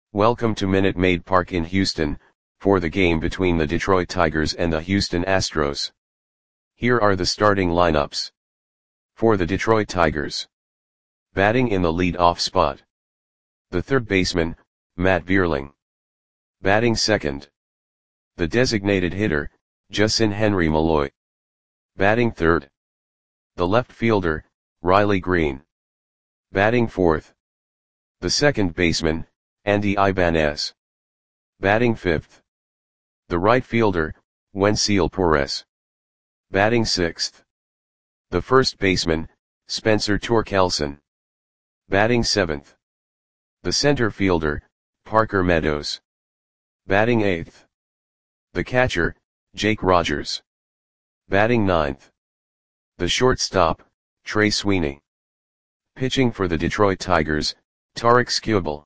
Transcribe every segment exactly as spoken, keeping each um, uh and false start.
Welcome to Minute Maid Park in Houston, for the game between the Detroit Tigers and the Houston Astros. Here are the starting lineups. For the Detroit Tigers. Batting in the lead-off spot. The third baseman, Matt Vierling. Batting second. The designated hitter, Justin Henry Malloy. Batting third. The left fielder, Riley Greene. Batting fourth. The second baseman, Andy Ibanez. Batting fifth. The right fielder, Wenceel Perez. Batting sixth. The first baseman, Spencer Torkelson. Batting seventh. The center fielder, Parker Meadows. Batting eighth. The catcher, Jake Rogers. Batting ninth. The shortstop, Trey Sweeney. Pitching for the Detroit Tigers, Tarik Skubal.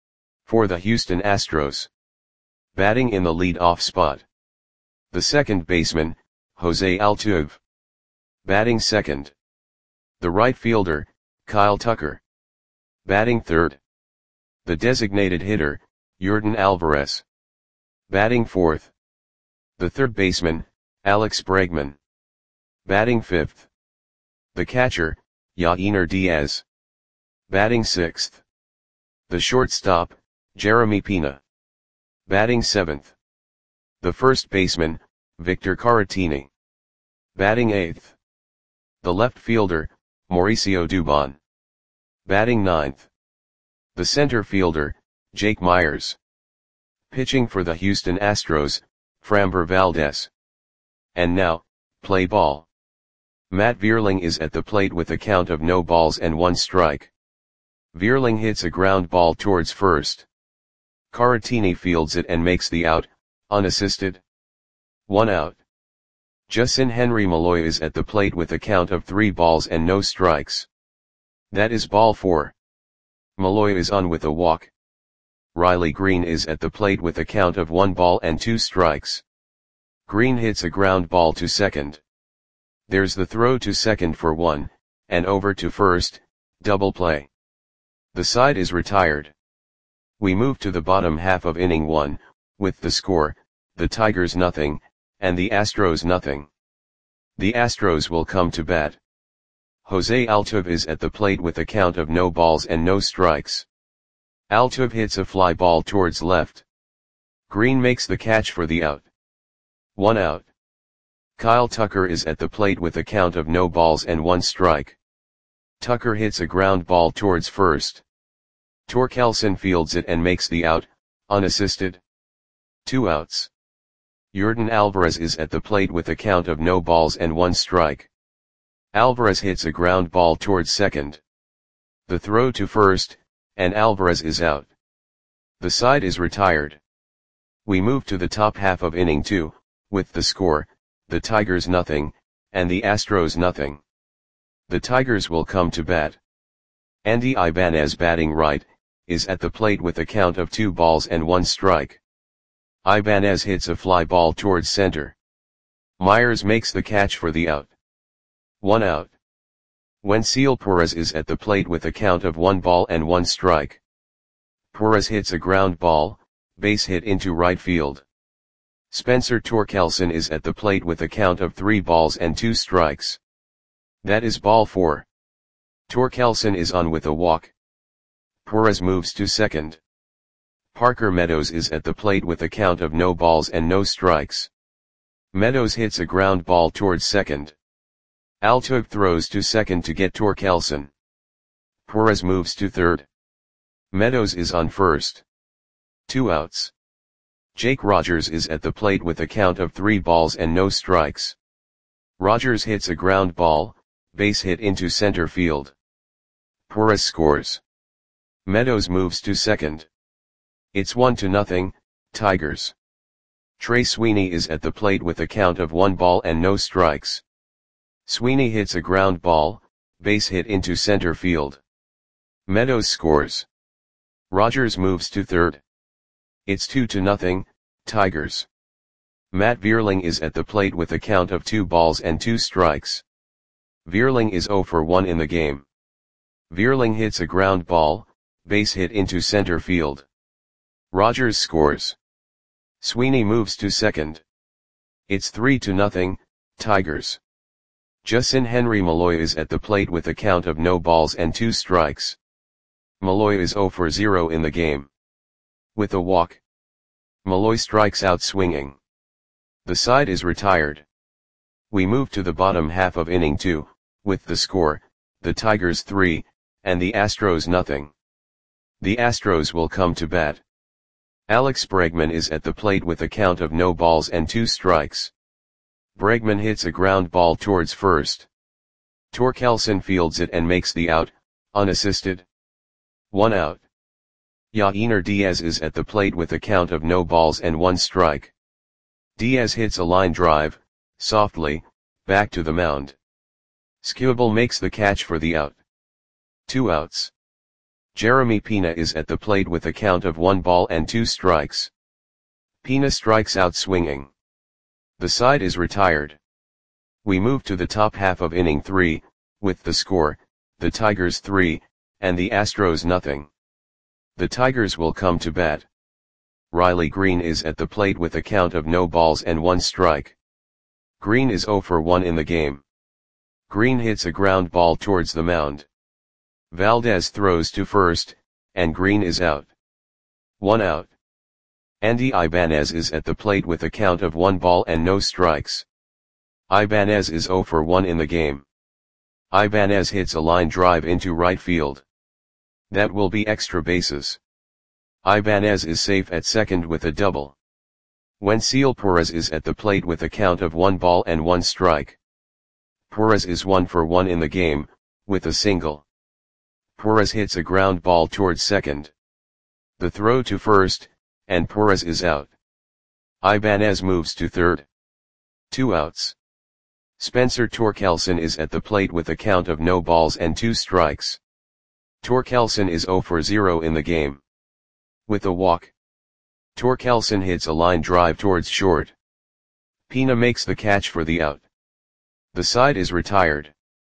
For the Houston Astros. Batting in the lead-off spot. The second baseman, Jose Altuve. Batting second. The right fielder, Kyle Tucker. Batting third. The designated hitter, Yordan Alvarez. Batting fourth. The third baseman, Alex Bregman. Batting fifth. The catcher, Yainer Diaz. Batting sixth. The shortstop, Jeremy Pena. Batting seventh. The first baseman, Victor Caratini. Batting eighth. The left fielder, Mauricio Dubon. Batting ninth. The center fielder, Jake Meyers. Pitching for the Houston Astros, Framber Valdez. And now, play ball. Matt Vierling is at the plate with a count of no balls and one strike. Vierling hits a ground ball towards first. Caratini fields it and makes the out, unassisted. One out. Justin Henry Malloy is at the plate with a count of three balls and no strikes. That is ball four. Malloy is on with a walk. Riley Greene is at the plate with a count of one ball and two strikes. Greene hits a ground ball to second. There's the throw to second for one, and over to first, double play. The side is retired. We move to the bottom half of inning one, with the score, the Tigers nothing, and the Astros nothing. The Astros will come to bat. Jose Altuve is at the plate with a count of no balls and no strikes. Altuve hits a fly ball towards left. Greene makes the catch for the out. One out. Kyle Tucker is at the plate with a count of no balls and one strike. Tucker hits a ground ball towards first. Torkelson fields it and makes the out, unassisted. Two outs. Yordan Alvarez is at the plate with a count of no balls and one strike. Alvarez hits a ground ball towards second. The throw to first, and Alvarez is out. The side is retired. We move to the top half of inning two, with the score, the Tigers nothing, and the Astros nothing. The Tigers will come to bat. Andy Ibanez, batting right, is at the plate with a count of two balls and one strike. Ibanez hits a fly ball towards center. Meyers makes the catch for the out. One out. Wenceel Perez is at the plate with a count of one ball and one strike. Perez hits a ground ball, base hit into right field. Spencer Torkelson is at the plate with a count of three balls and two strikes. That is ball four. Torkelson is on with a walk. Perez moves to second. Parker Meadows is at the plate with a count of no balls and no strikes. Meadows hits a ground ball towards second. Altuve throws to second to get Torkelson. Perez moves to third. Meadows is on first. Two outs. Jake Rogers is at the plate with a count of three balls and no strikes. Rogers hits a ground ball, base hit into center field. Perez scores. Meadows moves to second. It's one to nothing, Tigers. Trey Sweeney is at the plate with a count of one ball and no strikes. Sweeney hits a ground ball, base hit into center field. Meadows scores. Rogers moves to third. It's two to nothing, Tigers. Matt Vierling is at the plate with a count of two balls and two strikes. Vierling is zero for one in the game. Vierling hits a ground ball, base hit into center field. Rogers scores. Sweeney moves to second. It's three to nothing, Tigers. Justin Henry Malloy is at the plate with a count of no balls and two strikes. Malloy is zero for zero in the game. With a walk, Malloy strikes out swinging. The side is retired. We move to the bottom half of inning two, with the score, the Tigers three, and the Astros nothing. The Astros will come to bat. Alex Bregman is at the plate with a count of no balls and two strikes. Bregman hits a ground ball towards first. Torkelson fields it and makes the out, unassisted. One out. Yainer Diaz is at the plate with a count of no balls and one strike. Diaz hits a line drive, softly, back to the mound. Skubal makes the catch for the out. Two outs. Jeremy Pena is at the plate with a count of one ball and two strikes. Pena strikes out swinging. The side is retired. We move to the top half of inning three, with the score, the Tigers three, and the Astros nothing. The Tigers will come to bat. Riley Green is at the plate with a count of no balls and one strike. Green is zero for one in the game. Green hits a ground ball towards the mound. Valdez throws to first, and Green is out. One out. Andy Ibanez is at the plate with a count of one ball and no strikes. Ibanez is zero for one in the game. Ibanez hits a line drive into right field. That will be extra bases. Ibanez is safe at second with a double. Wenceel Perez is at the plate with a count of one ball and one strike. Perez is one for one in the game, with a single. Perez hits a ground ball towards second. The throw to first, and Perez is out. Ibanez moves to third. Two outs. Spencer Torkelson is at the plate with a count of no balls and two strikes. Torkelson is zero for zero in the game. With a walk, Torkelson hits a line drive towards short. Pena makes the catch for the out. The side is retired.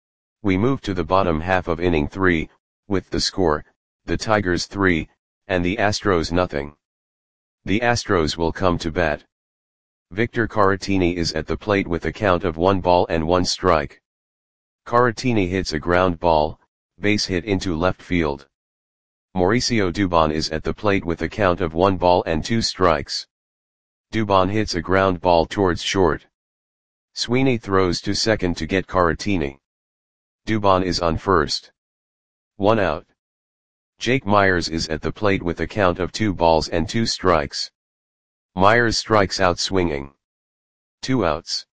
We move to the bottom half of inning three, with the score, the Tigers three, and the Astros nothing. The Astros will come to bat. Victor Caratini is at the plate with a count of one ball and one strike. Caratini hits a ground ball, base hit into left field. Mauricio Dubon is at the plate with a count of one ball and two strikes. Dubon hits a ground ball towards short. Sweeney throws to second to get Caratini. Dubon is on first. One out. Jake Myers is at the plate with a count of two balls and two strikes. Myers strikes out swinging. Two outs.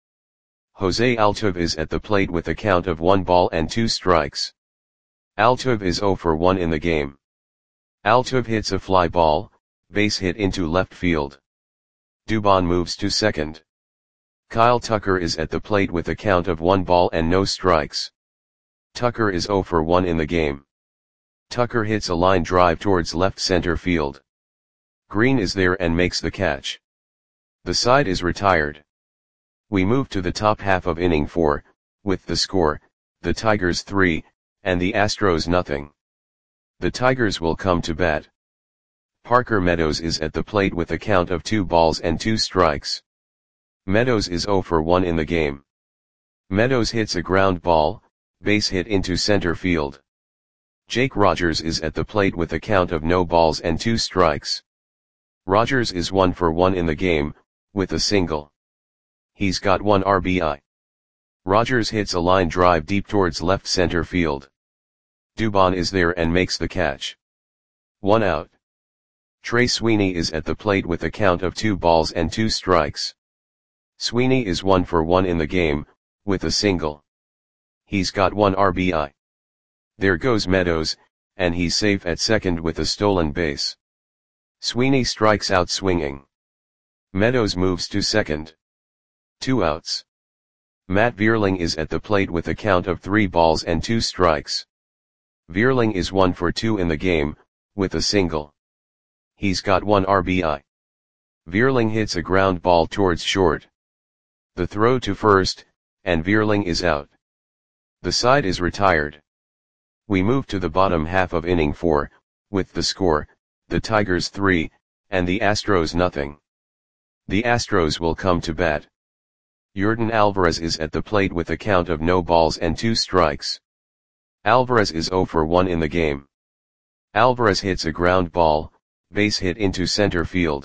Jose Altuve is at the plate with a count of one ball and two strikes. Altuve is zero for one in the game. Altuve hits a fly ball, base hit into left field. Dubon moves to second. Kyle Tucker is at the plate with a count of one ball and no strikes. Tucker is zero for one in the game. Tucker hits a line drive towards left center field. Green is there and makes the catch. The side is retired. We move to the top half of inning four, with the score, the Tigers three, and the Astros nothing. The Tigers will come to bat. Parker Meadows is at the plate with a count of two balls and two strikes. Meadows is zero for one in the game. Meadows hits a ground ball, base hit into center field. Jake Rogers is at the plate with a count of no balls and two strikes. Rogers is one for one in the game, with a single. He's got one R B I. Rogers hits a line drive deep towards left center field. Dubon is there and makes the catch. One out. Trey Sweeney is at the plate with a count of two balls and two strikes. Sweeney is one for one in the game, with a single. He's got one R B I. There goes Meadows, and he's safe at second with a stolen base. Sweeney strikes out swinging. Meadows moves to second. Two outs. Matt Vierling is at the plate with a count of three balls and two strikes. Vierling is one for two in the game, with a single. He's got one R B I. Vierling hits a ground ball towards short. The throw to first, and Vierling is out. The side is retired. We move to the bottom half of inning four, with the score, the Tigers three, and the Astros nothing. The Astros will come to bat. Yordan Alvarez is at the plate with a count of no balls and two strikes. Alvarez is zero for one in the game. Alvarez hits a ground ball, base hit into center field.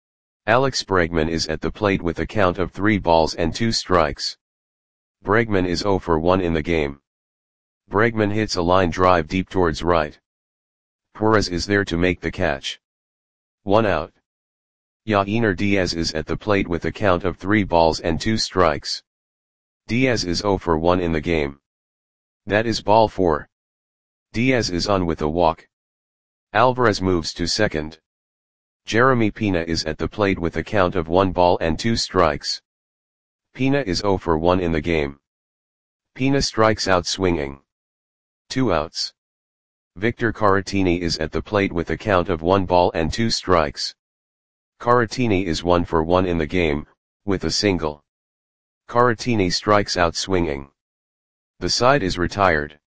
Alex Bregman is at the plate with a count of three balls and two strikes. Bregman is zero for one in the game. Bregman hits a line drive deep towards right. Perez is there to make the catch. One out. Yainer Diaz is at the plate with a count of three balls and two strikes. Diaz is zero for one in the game. That is ball four. Diaz is on with a walk. Alvarez moves to second. Jeremy Pena is at the plate with a count of one ball and two strikes. Pena is zero for one in the game. Pena strikes out swinging. Two outs. Victor Caratini is at the plate with a count of one ball and two strikes. Caratini is one for one in the game, with a single. Caratini strikes out swinging. The side is retired.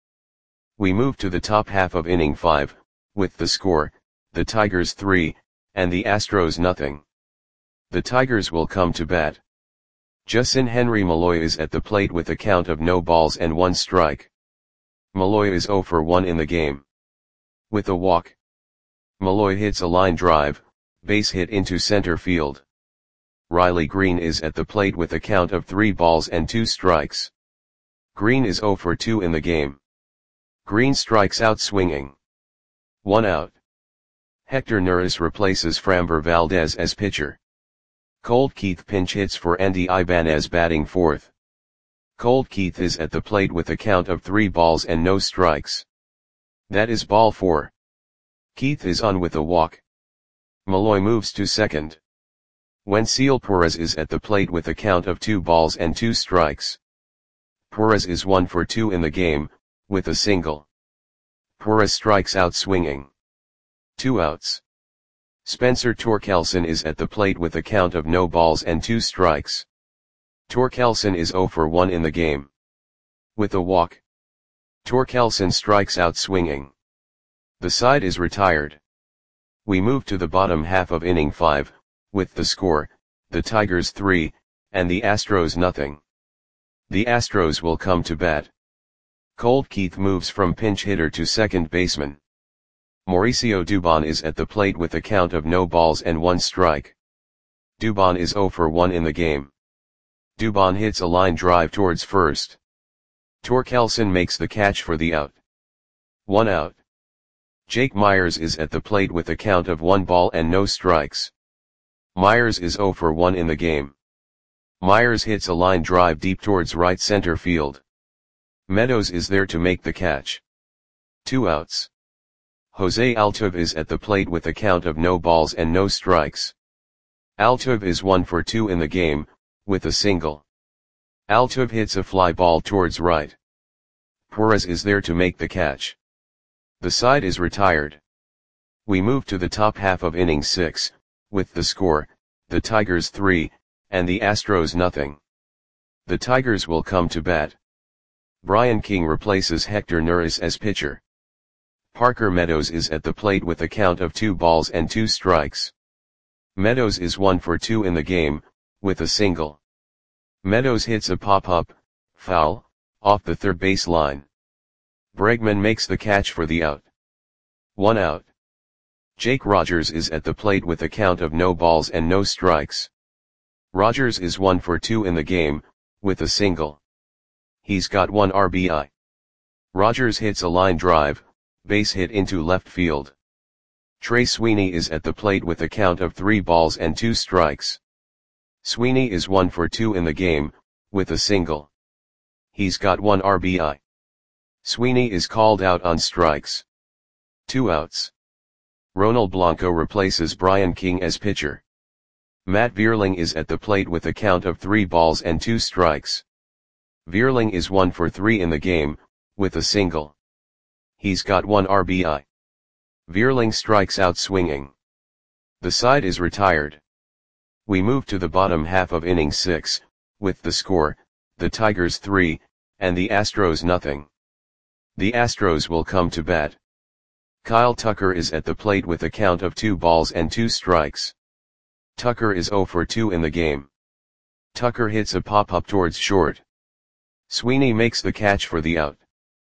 We move to the top half of inning five, with the score, the Tigers three, and the Astros nothing. The Tigers will come to bat. Justin Henry Malloy is at the plate with a count of no balls and one strike. Malloy is zero for one in the game. With a walk. Malloy hits a line drive, base hit into center field. Riley Green is at the plate with a count of three balls and two strikes. Green is zero for two in the game. Green strikes out swinging. One out. Hector Neris replaces Framber Valdez as pitcher. Colt Keith pinch hits for Andy Ibanez batting fourth. Colt Keith is at the plate with a count of three balls and no strikes. That is ball four. Keith is on with a walk. Malloy moves to second. Wenceel Perez is at the plate with a count of two balls and two strikes. Perez is one for two in the game, with a single. Perez strikes out swinging. Two outs. Spencer Torkelson is at the plate with a count of no balls and two strikes. Torkelson is zero for one in the game. With a walk. Torkelson strikes out swinging. The side is retired. We move to the bottom half of inning five, with the score, the Tigers three, and the Astros nothing. The Astros will come to bat. Colt Keith moves from pinch hitter to second baseman. Mauricio Dubon is at the plate with a count of no balls and one strike. Dubon is zero for one in the game. Dubon hits a line drive towards first. Torkelson makes the catch for the out. One out. Jake Myers is at the plate with a count of one ball and no strikes. Myers is zero for one in the game. Myers hits a line drive deep towards right center field. Meadows is there to make the catch. Two outs. Jose Altuve is at the plate with a count of no balls and no strikes. Altuve is one for two in the game, with a single. Altuve hits a fly ball towards right. Perez is there to make the catch. The side is retired. We move to the top half of inning six, with the score, the Tigers three, and the Astros nothing. The Tigers will come to bat. Brian King replaces Hector Neris as pitcher. Parker Meadows is at the plate with a count of two balls and two strikes. Meadows is one for two in the game, with a single. Meadows hits a pop-up, foul, off the third base line. Bregman makes the catch for the out. One out. Jake Rogers is at the plate with a count of no balls and no strikes. Rogers is one for two in the game, with a single. He's got one R B I. Rogers hits a line drive, base hit into left field. Trey Sweeney is at the plate with a count of three balls and two strikes. Sweeney is one for two in the game, with a single. He's got one R B I. Sweeney is called out on strikes. Two outs. Ronald Blanco replaces Brian King as pitcher. Matt Vierling is at the plate with a count of three balls and two strikes. Vierling is one for three in the game, with a single. He's got one R B I. Vierling strikes out swinging. The side is retired. We move to the bottom half of inning six, with the score, the Tigers three, and the Astros nothing. The Astros will come to bat. Kyle Tucker is at the plate with a count of two balls and two strikes. Tucker is zero for two in the game. Tucker hits a pop-up towards short. Sweeney makes the catch for the out.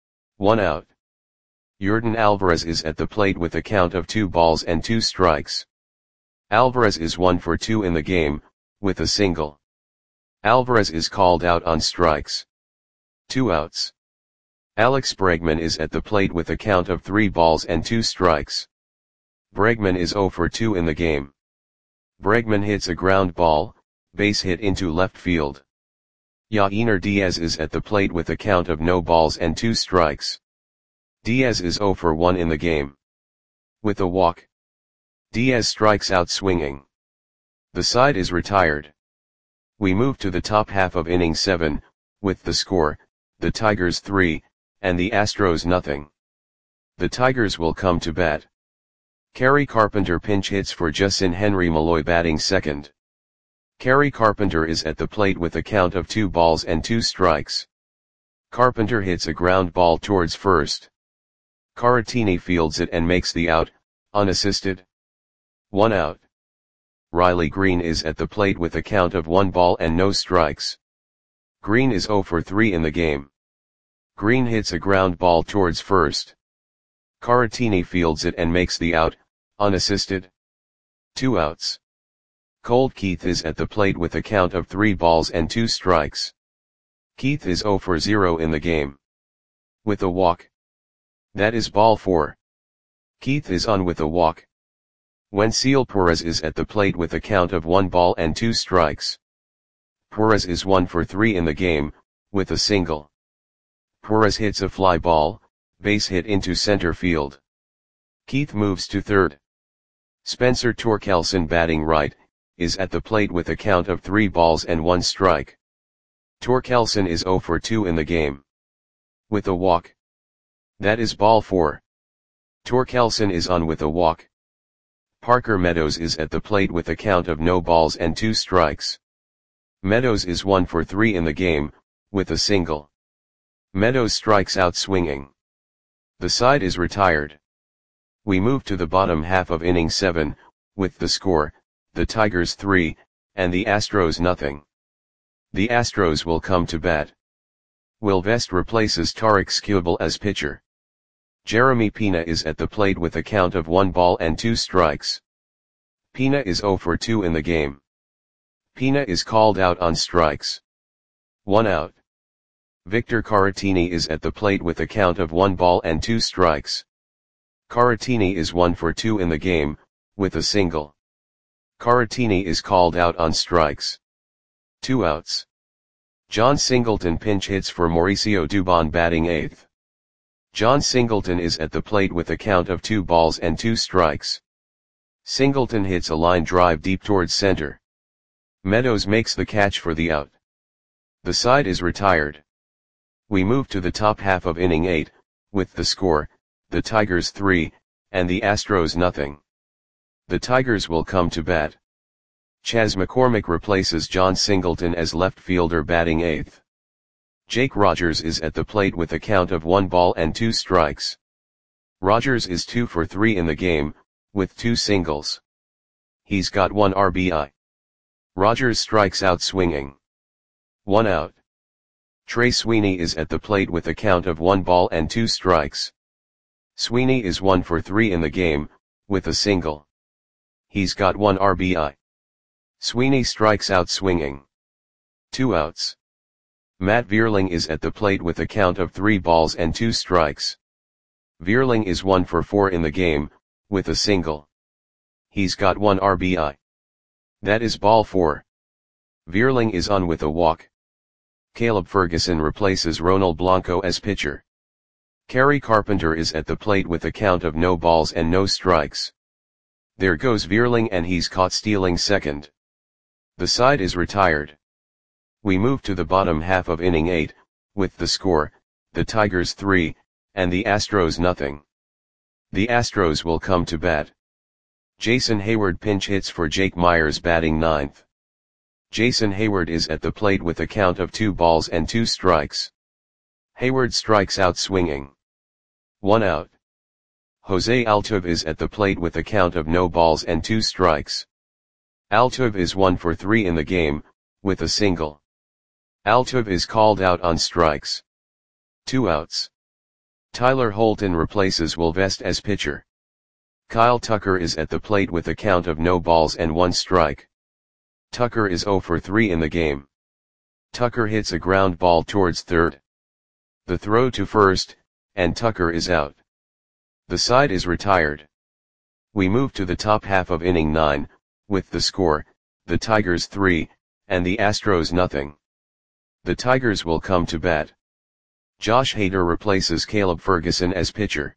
One out. Yordan Alvarez is at the plate with a count of two balls and two strikes. Alvarez is one for two in the game, with a single. Alvarez is called out on strikes. Two outs. Alex Bregman is at the plate with a count of three balls and two strikes. Bregman is zero for two in the game. Bregman hits a ground ball, base hit into left field. Yainer Diaz is at the plate with a count of no balls and two strikes. Diaz is zero for one in the game. With a walk. Diaz strikes out swinging. The side is retired. We move to the top half of inning seven, with the score, the Tigers three, and the Astros nothing. The Tigers will come to bat. Kerry Carpenter pinch hits for Justin Henry Malloy batting second. Kerry Carpenter is at the plate with a count of two balls and two strikes. Carpenter hits a ground ball towards first. Caratini fields it and makes the out, unassisted. One out. Riley Green is at the plate with a count of one ball and no strikes. Green is zero for three in the game. Green hits a ground ball towards first. Caratini fields it and makes the out, unassisted. Two outs. Colt Keith is at the plate with a count of three balls and two strikes. Keith is zero for zero in the game. With a walk. That is ball four. Keith is on with a walk. Wenceel Perez is at the plate with a count of one ball and two strikes. Perez is one for three in the game, with a single. Perez hits a fly ball, base hit into center field. Keith moves to third. Spencer Torkelson batting right, is at the plate with a count of three balls and one strike. Torkelson is zero for two in the game. With a walk. That is ball four. Torkelson is on with a walk. Parker Meadows is at the plate with a count of no balls and two strikes. Meadows is one for three in the game, with a single. Meadows strikes out swinging. The side is retired. We move to the bottom half of inning seven, with the score, the Tigers three, and the Astros nothing. The Astros will come to bat. Will Vest replaces Tarek Skubal as pitcher. Jeremy Pina is at the plate with a count of one ball and two strikes. Pina is zero for two in the game. Pina is called out on strikes. One out. Victor Caratini is at the plate with a count of one ball and two strikes. Caratini is one for two in the game, with a single. Caratini is called out on strikes. Two outs. John Singleton pinch hits for Mauricio Dubon batting eighth. John Singleton is at the plate with a count of two balls and two strikes. Singleton hits a line drive deep towards center. Meadows makes the catch for the out. The side is retired. We move to the top half of inning eight, with the score, the Tigers three, and the Astros nothing. The Tigers will come to bat. Chas McCormick replaces John Singleton as left fielder batting eighth. Jake Rogers is at the plate with a count of one ball and two strikes. Rogers is two for three in the game, with two singles. He's got one R B I. Rogers strikes out swinging. One out. Trey Sweeney is at the plate with a count of one ball and two strikes. Sweeney is one for three in the game, with a single. He's got one R B I. Sweeney strikes out swinging. Two outs. Matt Vierling is at the plate with a count of three balls and two strikes. Vierling is one for four in the game, with a single. He's got one R B I. That is ball four. Vierling is on with a walk. Caleb Ferguson replaces Ronald Blanco as pitcher. Kerry Carpenter is at the plate with a count of no balls and no strikes. There goes Vierling and he's caught stealing second. The side is retired. We move to the bottom half of inning eight, with the score, the Tigers three, and the Astros nothing. The Astros will come to bat. Jason Hayward pinch hits for Jake Myers batting ninth. Jason Hayward is at the plate with a count of two balls and two strikes. Hayward strikes out swinging. One out. Jose Altuve is at the plate with a count of no balls and two strikes. Altuve is one for three in the game, with a single. Altuve is called out on strikes. Two outs. Tyler Holton replaces Will Vest as pitcher. Kyle Tucker is at the plate with a count of no balls and one strike. Tucker is zero for three in the game. Tucker hits a ground ball towards third. The throw to first, and Tucker is out. The side is retired. We move to the top half of inning nine, with the score, the Tigers three, and the Astros nothing. The Tigers will come to bat. Josh Hader replaces Caleb Ferguson as pitcher.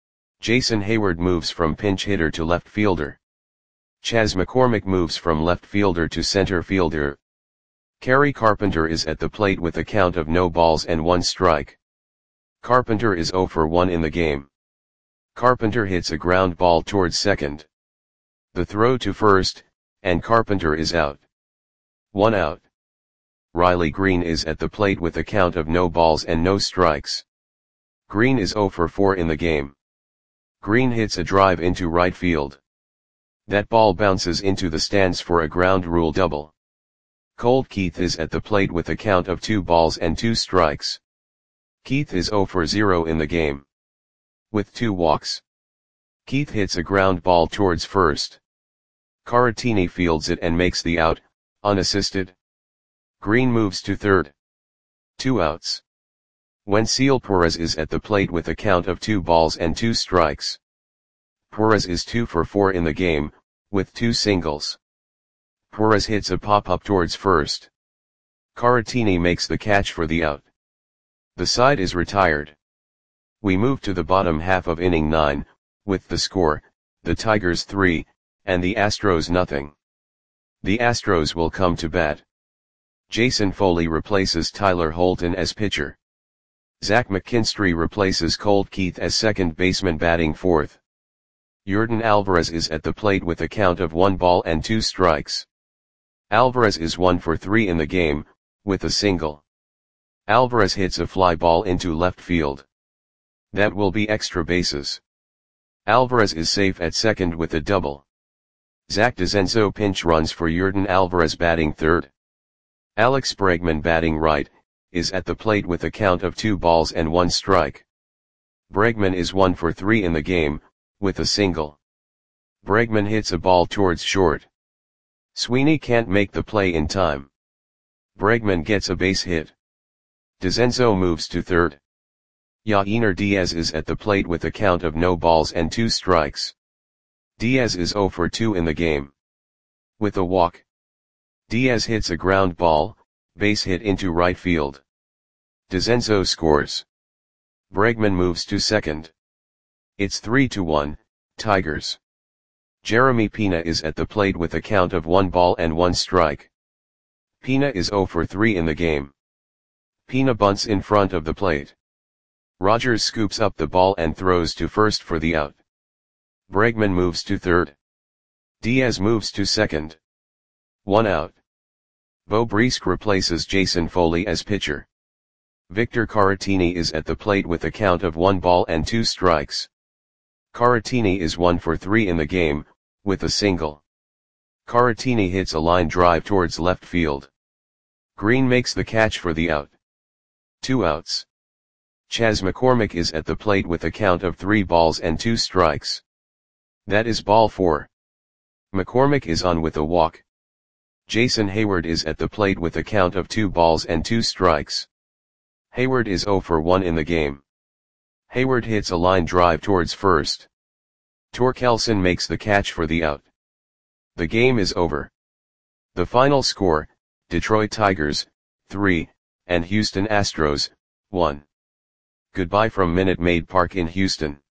Jason Hayward moves from pinch hitter to left fielder. Chas McCormick moves from left fielder to center fielder. Kerry Carpenter is at the plate with a count of no balls and one strike. Carpenter is zero for one in the game. Carpenter hits a ground ball towards second. The throw to first, and Carpenter is out. One out. Riley Green is at the plate with a count of no balls and no strikes. Green is zero for four in the game. Green hits a drive into right field. That ball bounces into the stands for a ground rule double. Colt Keith is at the plate with a count of two balls and two strikes. Keith is zero for zero in the game. With two walks. Keith hits a ground ball towards first. Caratini fields it and makes the out, unassisted. Green moves to third. Two outs. Wenceel Perez is at the plate with a count of two balls and two strikes. Perez is two for four in the game, with two singles. Perez hits a pop-up towards first. Caratini makes the catch for the out. The side is retired. We move to the bottom half of inning nine, with the score, the Tigers three, and the Astros nothing. The Astros will come to bat. Jason Foley replaces Tyler Holton as pitcher. Zach McKinstry replaces Colt Keith as second baseman batting fourth. Yordan Alvarez is at the plate with a count of one ball and two strikes. Alvarez is one for three in the game, with a single. Alvarez hits a fly ball into left field. That will be extra bases. Alvarez is safe at second with a double. Zach DeZenzo pinch runs for Yordan Alvarez batting third. Alex Bregman batting right, is at the plate with a count of two balls and one strike. Bregman is one for three in the game, with a single. Bregman hits a ball towards short. Sweeney can't make the play in time. Bregman gets a base hit. DeZenzo moves to third. Yainer Diaz is at the plate with a count of no balls and two strikes. Diaz is zero for two in the game. With a walk. Diaz hits a ground ball, base hit into right field. DeZenzo scores. Bregman moves to second. It's three to one, Tigers. Jeremy Pina is at the plate with a count of one ball and one strike. Pina is zero for three in the game. Pina bunts in front of the plate. Rogers scoops up the ball and throws to first for the out. Bregman moves to third. Diaz moves to second. One out. Beau Briesque replaces Jason Foley as pitcher. Victor Caratini is at the plate with a count of one ball and two strikes. Caratini is one for three in the game, with a single. Caratini hits a line drive towards left field. Green makes the catch for the out. Two outs. Chas McCormick is at the plate with a count of three balls and two strikes. That is ball four. McCormick is on with a walk. Jason Hayward is at the plate with a count of two balls and two strikes. Hayward is zero for one in the game. Hayward hits a line drive towards first. Torkelson makes the catch for the out. The game is over. The final score, Detroit Tigers, three, and Houston Astros, one. Goodbye from Minute Maid Park in Houston.